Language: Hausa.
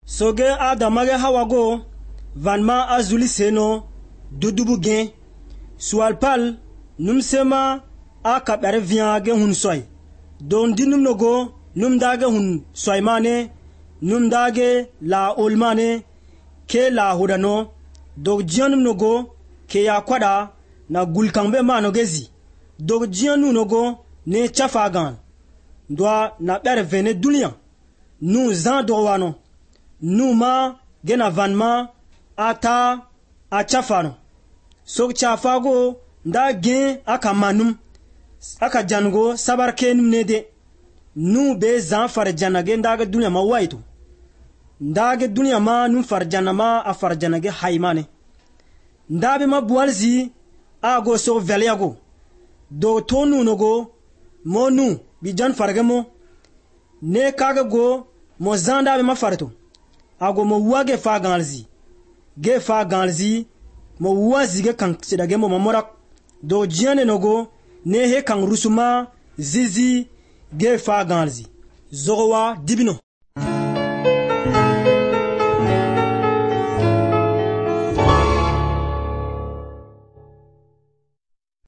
soge adamage hawago vanma azuli seno dudubu gen sualpal numsema akabere viage hun soy don dinum nogo numdage hun soymane numdage la olmane ke la hudano dog jianum nogo ke ya kwada na gulkangbe manogezi dog jianu nogo ne chafagan doa na bere vene dunia nu zan dowano nu ma gena vanma ata a chafano sok chafago nda gen aka manum aka jango sabar kenum nede nu be zan farjanage ndaga dunia ma waito ndage dunia ma nu farjana ma a farjanage haymane ndabe ma bualzi ago so velyago do tonu nogo monu bijan fargamo ne kaga go mo zanda be ma farto ago mo wage fa ganzi mo wazige kan sidage mo mamorak do jiane nogo ne he kan rusuma zizi ge fa ganzi zogowa dibino